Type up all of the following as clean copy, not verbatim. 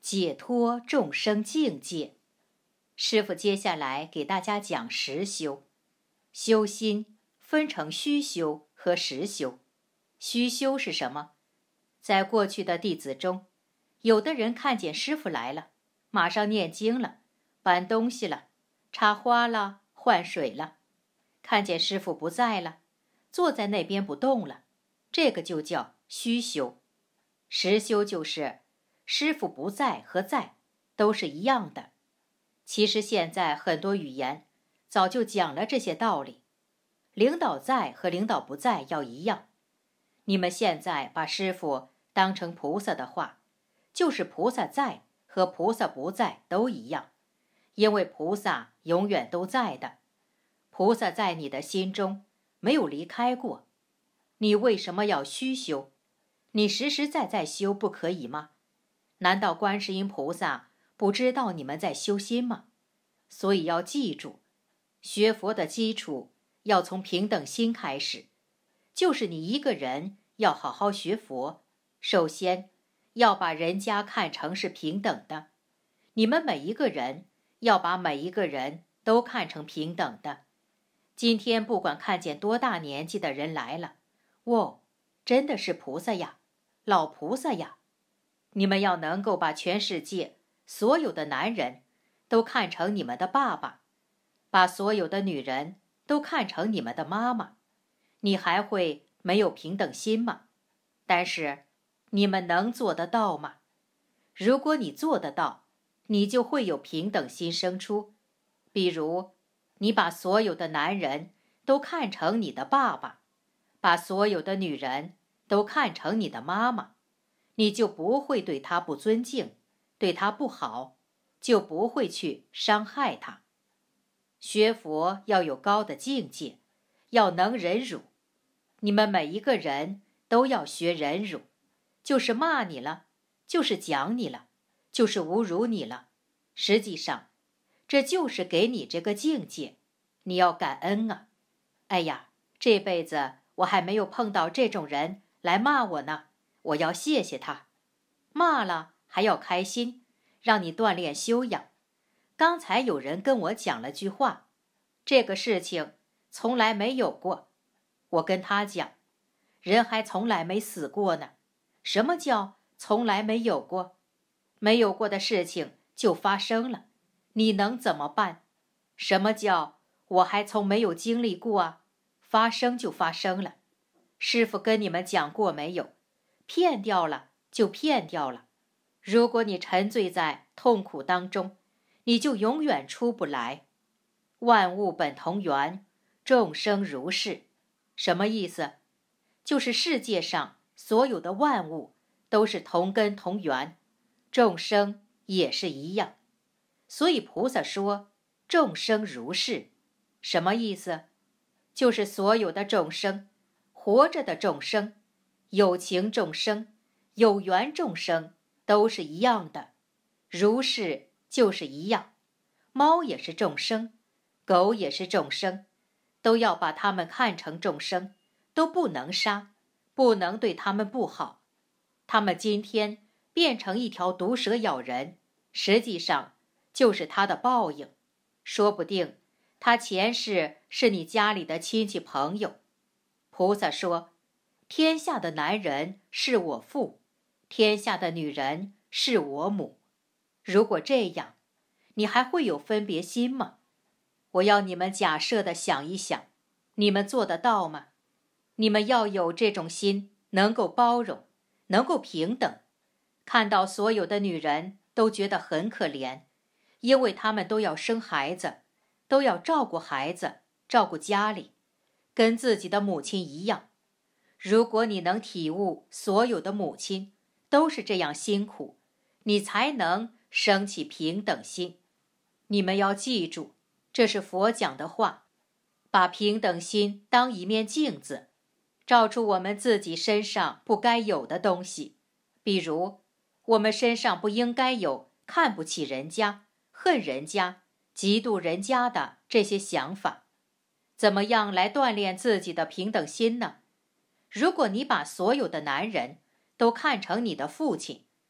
解脱众生境界。师父接下来给大家讲实修。修心分成虚修和实修。虚修是什么？在过去的弟子中，有的人看见师父来了，马上念经了，搬东西了，插花了，换水了。看见师父不在了，坐在那边不动了，这个就叫虚修。实修就是师父不在和在都是一样的。其实现在很多语言早就讲了这些道理，领导在和领导不在要一样。你们现在把师父当成菩萨的话，就是菩萨在和菩萨不在都一样，因为菩萨永远都在的。菩萨在你的心中没有离开过，你为什么要虚修？你实实在在修不可以吗？难道观世音菩萨不知道你们在修心吗？所以要记住，学佛的基础要从平等心开始，就是你一个人要好好学佛，首先要把人家看成是平等的，你们每一个人要把每一个人都看成平等的。今天不管看见多大年纪的人来了，哇，真的是菩萨呀，老菩萨呀！你们要能够把全世界所有的男人都看成你们的爸爸，把所有的女人都看成你们的妈妈，你还会没有平等心吗？但是你们能做得到吗？如果你做得到，你就会有平等心生出。比如你把所有的男人都看成你的爸爸，把所有的女人都看成你的妈妈，你就不会对他不尊敬，对他不好，就不会去伤害他。学佛要有高的境界，要能忍辱。你们每一个人都要学忍辱，就是骂你了，就是讲你了，就是侮辱你了，实际上这就是给你这个境界，你要感恩啊！哎呀，这辈子我还没有碰到这种人来骂我呢，我要谢谢他。骂了还要开心，让你锻炼修养。刚才有人跟我讲了句话，这个事情从来没有过。我跟他讲，人还从来没死过呢。什么叫从来没有过？没有过的事情就发生了，你能怎么办？什么叫我还从没有经历过啊？发生就发生了。师父跟你们讲过没有？骗掉了就骗掉了。如果你沉醉在痛苦当中，你就永远出不来。万物本同源，众生如是。什么意思？就是世界上所有的万物都是同根同源，众生也是一样。所以菩萨说众生如是。什么意思？就是所有的众生，活着的众生，有情众生，有缘众生，都是一样的。如是就是一样。猫也是众生，狗也是众生，都要把它们看成众生，都不能杀，不能对它们不好。它们今天变成一条毒蛇咬人，实际上就是它的报应。说不定它前世是你家里的亲戚朋友。菩萨说，天下的男人是我父，天下的女人是我母。如果这样，你还会有分别心吗？我要你们假设的想一想，你们做得到吗？你们要有这种心，能够包容，能够平等。看到所有的女人都觉得很可怜，因为她们都要生孩子，都要照顾孩子，照顾家里，跟自己的母亲一样。如果你能体悟所有的母亲都是这样辛苦，你才能升起平等心。你们要记住，这是佛讲的话，把平等心当一面镜子，照出我们自己身上不该有的东西。比如我们身上不应该有看不起人家、恨人家、嫉妒人家的这些想法。怎么样来锻炼自己的平等心呢？如果你把所有的男人都看成你的父亲，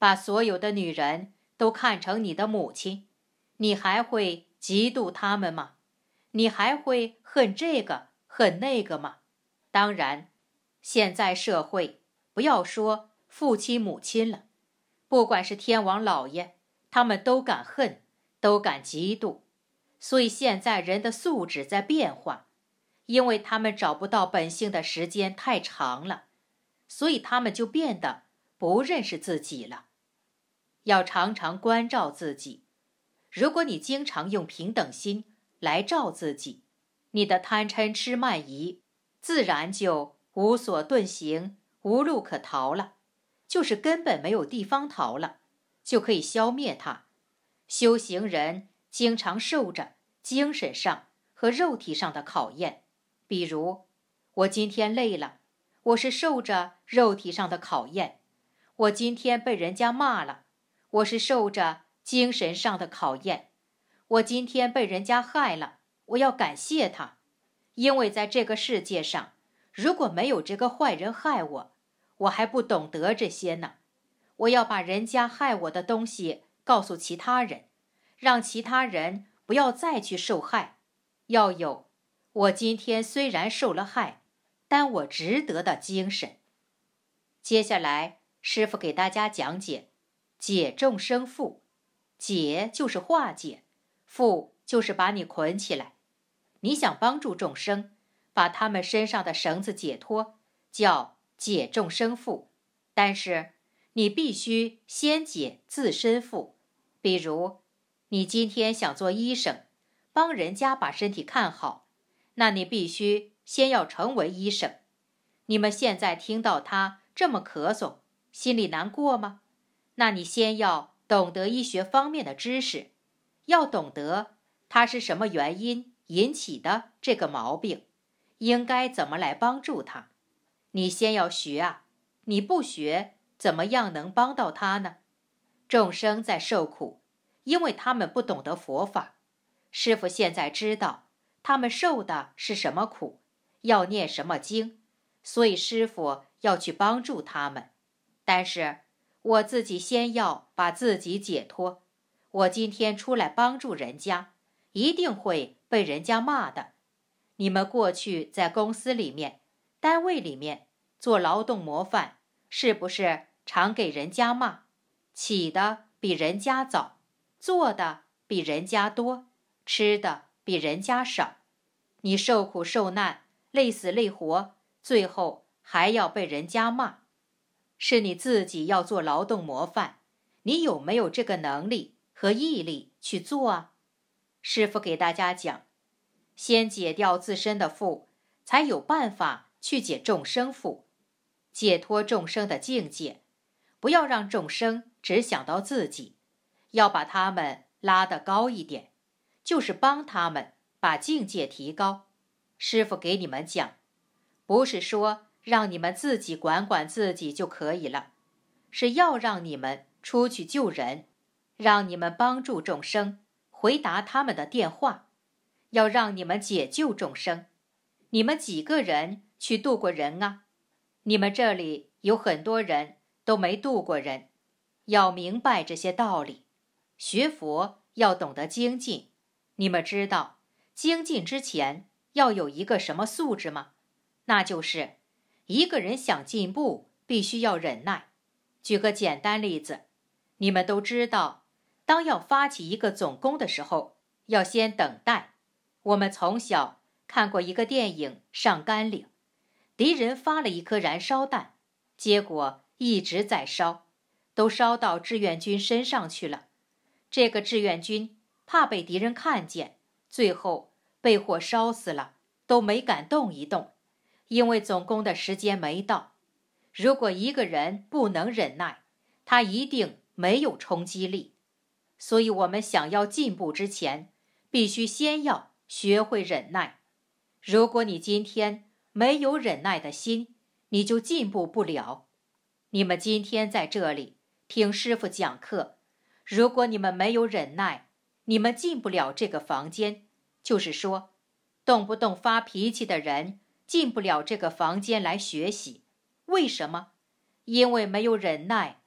把所有的女人都看成你的母亲，你还会嫉妒她们吗？你还会恨这个恨那个吗？当然，现在社会不要说父亲母亲了，不管是天王老爷，他们都敢恨，都敢嫉妒。所以现在人的素质在变化，因为他们找不到本性的时间太长了，所以他们就变得不认识自己了。要常常关照自己，如果你经常用平等心来照自己，你的贪嗔痴慢疑自然就无所遁形，无路可逃了，就是根本没有地方逃了，就可以消灭它。修行人经常受着精神上和肉体上的考验，比如我今天累了，我是受着肉体上的考验；我今天被人家骂了，我是受着精神上的考验；我今天被人家害了，我要感谢他，因为在这个世界上，如果没有这个坏人害我，我还不懂得这些呢。我要把人家害我的东西告诉其他人，让其他人不要再去受害。要有我今天虽然受了害，但我值得的精神。接下来师父给大家讲解解众生缚。解就是化解，缚就是把你捆起来。你想帮助众生把他们身上的绳子解脱，叫解众生缚，但是你必须先解自身缚。比如你今天想做医生，帮人家把身体看好，那你必须先要成为医生。你们现在听到他这么咳嗽，心里难过吗？那你先要懂得医学方面的知识，要懂得他是什么原因引起的这个毛病，应该怎么来帮助他。你先要学啊，你不学怎么样能帮到他呢？众生在受苦，因为他们不懂得佛法。师父现在知道他们受的是什么苦，要念什么经，所以师父要去帮助他们。但是我自己先要把自己解脱，我今天出来帮助人家，一定会被人家骂的。你们过去在公司里面、单位里面做劳动模范，是不是常给人家骂？起的比人家早，做的比人家多，吃的比人家少。你受苦受难，累死累活，最后还要被人家骂。是你自己要做劳动模范，你有没有这个能力和毅力去做啊？师父给大家讲，先解掉自身的缚，才有办法去解众生缚，解脱众生的境界。不要让众生只想到自己，要把他们拉得高一点，就是帮他们把境界提高。师父给你们讲，不是说让你们自己管管自己就可以了，是要让你们出去救人，让你们帮助众生，回答他们的电话，要让你们解救众生。你们几个人去度过人啊？你们这里有很多人都没度过人，要明白这些道理。学佛要懂得精进，你们知道精进之前要有一个什么素质吗？那就是一个人想进步，必须要忍耐。举个简单例子，你们都知道，当要发起一个总攻的时候，要先等待。我们从小看过一个电影《上甘岭》，敌人发了一颗燃烧弹，结果一直在烧，都烧到志愿军身上去了。这个志愿军怕被敌人看见，最后被火烧死了，都没敢动一动，因为总攻的时间没到。如果一个人不能忍耐，他一定没有冲击力。所以我们想要进步之前，必须先要学会忍耐。如果你今天没有忍耐的心，你就进步不了。你们今天在这里听师父讲课，如果你们没有忍耐，你们进不了这个房间。就是说，动不动发脾气的人进不了这个房间来学习。为什么？因为没有忍耐，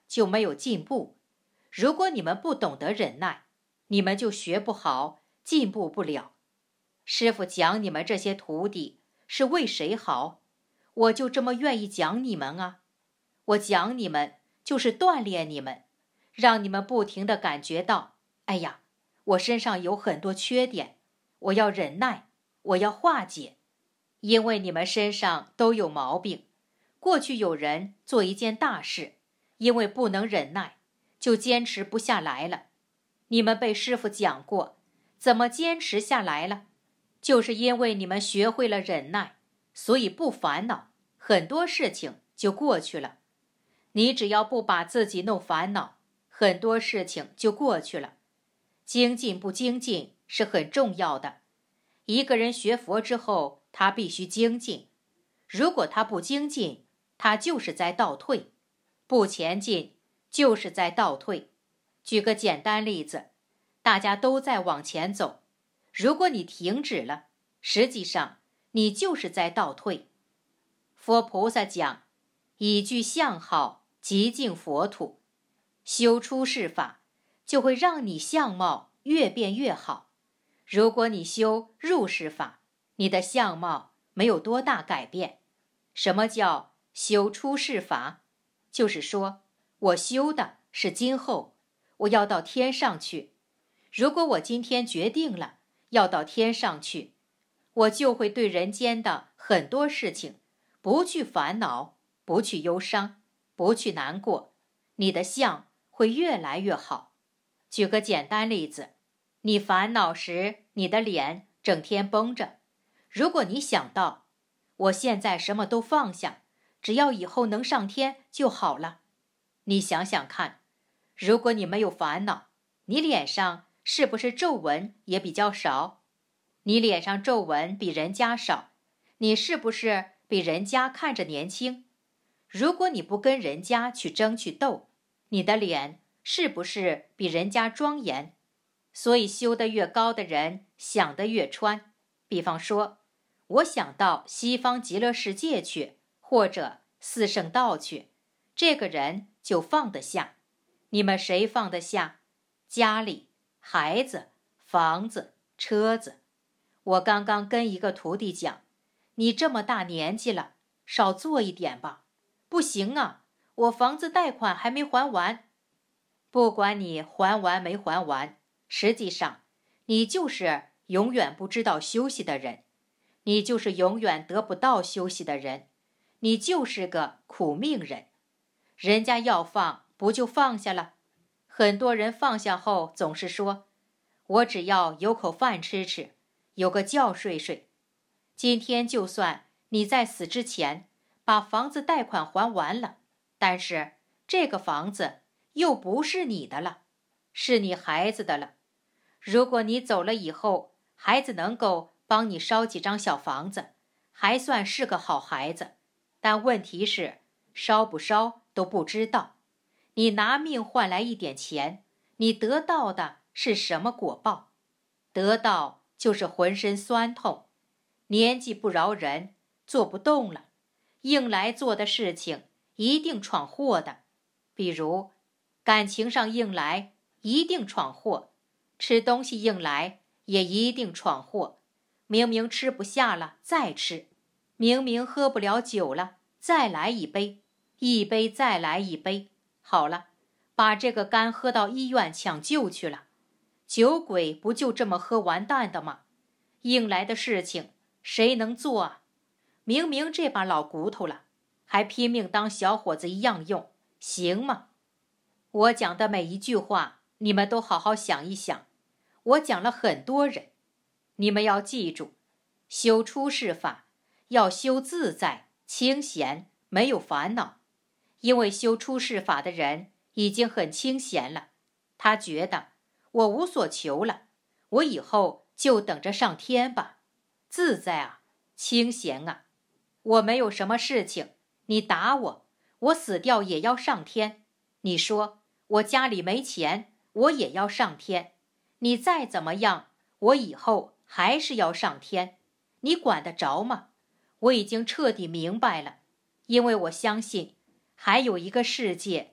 就没有进步。如果你们不懂得忍耐，你们就学不好，进步不了。师父讲你们这些徒弟是为谁好？我就这么愿意讲你们啊。我讲你们就是锻炼你们，让你们不停地感觉到，哎呀，我身上有很多缺点，我要忍耐，我要化解。因为你们身上都有毛病。过去有人做一件大事，因为不能忍耐，就坚持不下来了。你们被师父讲过，怎么坚持下来了？就是因为你们学会了忍耐，所以不烦恼，很多事情就过去了。你只要不把自己弄烦恼，很多事情就过去了。精进不精进是很重要的。一个人学佛之后，他必须精进。如果他不精进，他就是在倒退；不前进，就是在倒退。举个简单例子，大家都在往前走，如果你停止了，实际上你就是在倒退。佛菩萨讲，以具相好，极净佛土。修出世法，就会让你相貌越变越好。如果你修入世法，你的相貌没有多大改变。什么叫修出世法？就是说，我修的是今后，我要到天上去。如果我今天决定了要到天上去，我就会对人间的很多事情不去烦恼，不去忧伤，不去难过，你的相会越来越好。举个简单例子，你烦恼时，你的脸整天绷着。如果你想到，我现在什么都放下，只要以后能上天就好了。你想想看，如果你没有烦恼，你脸上是不是皱纹也比较少？你脸上皱纹比人家少，你是不是比人家看着年轻？如果你不跟人家去争去斗，你的脸是不是比人家庄严？所以修得越高的人想得越宽。比方说，我想到西方极乐世界去，或者四圣道去，这个人就放得下。你们谁放得下？家里、孩子、房子、车子。我刚刚跟一个徒弟讲，你这么大年纪了，少做一点吧。不行啊，我房子贷款还没还完。不管你还完没还完，实际上你就是永远不知道休息的人，你就是永远得不到休息的人，你就是个苦命人。人家要放，不就放下了？很多人放下后总是说，我只要有口饭吃吃，有个觉睡睡。今天就算你在死之前把房子贷款还完了，但是这个房子又不是你的了，是你孩子的了。如果你走了以后，孩子能够帮你烧几张小房子，还算是个好孩子。但问题是，烧不烧都不知道。你拿命换来一点钱，你得到的是什么果报？得到就是浑身酸痛，年纪不饶人，做不动了。硬来做的事情一定闯祸的，比如感情上硬来，一定闯祸；吃东西硬来，也一定闯祸。明明吃不下了，再吃；明明喝不了酒了，再来一杯，一杯再来一杯。好了，把这个肝喝到医院抢救去了。酒鬼不就这么喝完蛋的吗？硬来的事情谁能做啊？明明这把老骨头了，还拼命当小伙子一样用，行吗？我讲的每一句话，你们都好好想一想。我讲了很多人，你们要记住，修出世法要修自在、清闲，没有烦恼。因为修出世法的人已经很清闲了，他觉得我无所求了，我以后就等着上天吧。自在啊，清闲啊，我没有什么事情，你打我，我死掉也要上天。你说我家里没钱，我也要上天。你再怎么样，我以后还是要上天，你管得着吗？我已经彻底明白了，因为我相信还有一个世界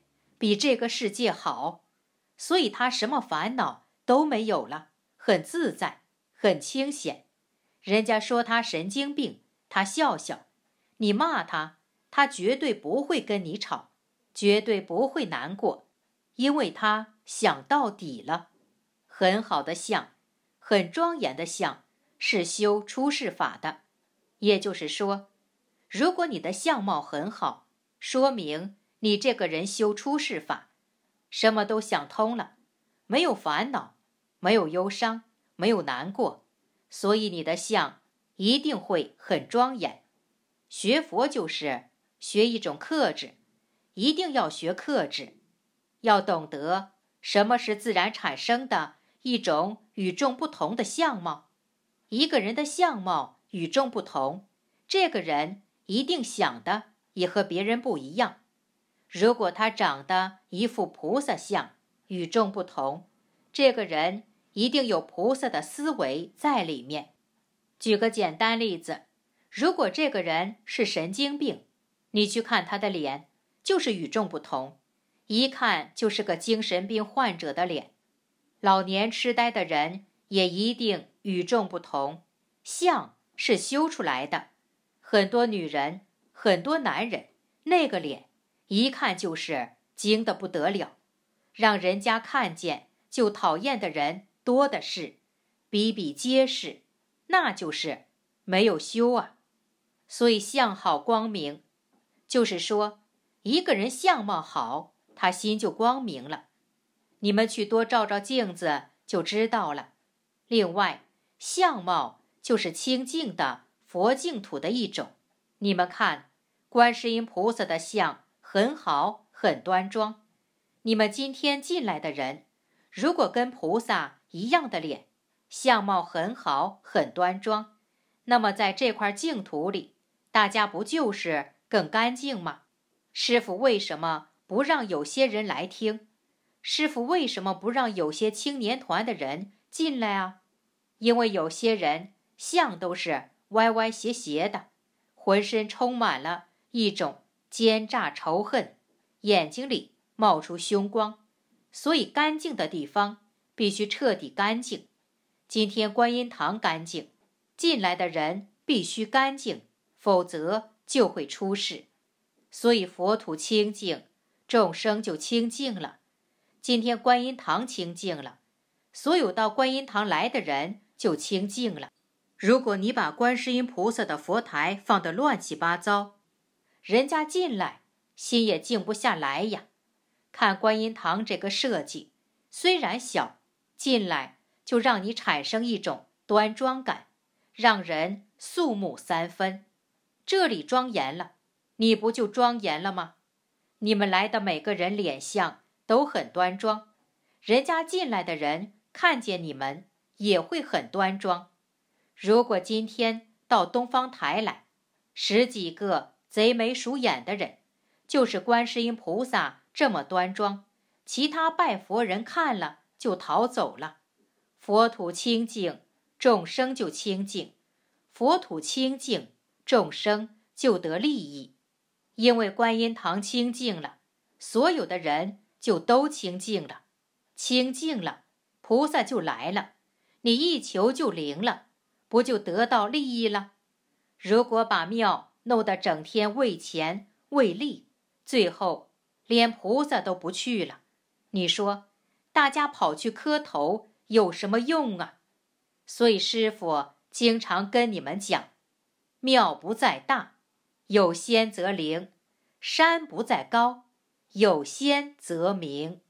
比这个世界好，所以他什么烦恼都没有了，很自在，很清闲。人家说他神经病，他笑笑；你骂他，他绝对不会跟你吵，绝对不会难过，因为他想到底了。很好的相，很庄严的相，是修出世法的。也就是说，如果你的相貌很好，说明你这个人修出世法，什么都想通了，没有烦恼，没有忧伤，没有难过，所以你的相一定会很庄严。学佛就是学一种克制，一定要学克制，要懂得什么是自然产生的一种与众不同的相貌。一个人的相貌与众不同，这个人一定想的也和别人不一样。如果他长得一副菩萨相，与众不同，这个人一定有菩萨的思维在里面。举个简单例子，如果这个人是神经病，你去看他的脸，就是与众不同，一看就是个精神病患者的脸。老年痴呆的人也一定与众不同，相是修出来的。很多女人，很多男人，那个脸一看就是精得不得了，让人家看见就讨厌的人多的是，比比皆是，那就是没有修啊。所以相好光明，就是说一个人相貌好，他心就光明了。你们去多照照镜子就知道了。另外，相貌就是清净的佛净土的一种。你们看，观世音菩萨的相很好，很端庄。你们今天进来的人，如果跟菩萨一样的脸，相貌很好，很端庄，那么在这块净土里，大家不就是更干净吗？师父为什么不让有些人来听？师父为什么不让有些青年团的人进来啊？因为有些人相都是歪歪斜斜的，浑身充满了一种奸诈仇恨，眼睛里冒出凶光，所以干净的地方必须彻底干净。今天观音堂干净，进来的人必须干净，否则就会出事。所以佛土清净，众生就清净了。今天观音堂清净了，所有到观音堂来的人就清净了。如果你把观世音菩萨的佛台放得乱七八糟，人家进来心也静不下来呀。看观音堂这个设计，虽然小，进来就让你产生一种端庄感，让人肃穆三分。这里庄严了，你不就庄严了吗？你们来的每个人脸相都很端庄，人家进来的人看见你们也会很端庄。如果今天到东方台来10几个贼眉鼠眼的人，就是观世音菩萨这么端庄，其他拜佛人看了就逃走了。佛土清净，众生就清净，佛土清净，众生就得利益。因为观音堂清净了，所有的人就都清净了，清净了，菩萨就来了，你一求就灵了，不就得到利益了？如果把庙弄得整天为钱为利，最后连菩萨都不去了，你说大家跑去磕头有什么用啊？所以师父经常跟你们讲，庙不在大，有仙则灵；山不在高，有仙则明。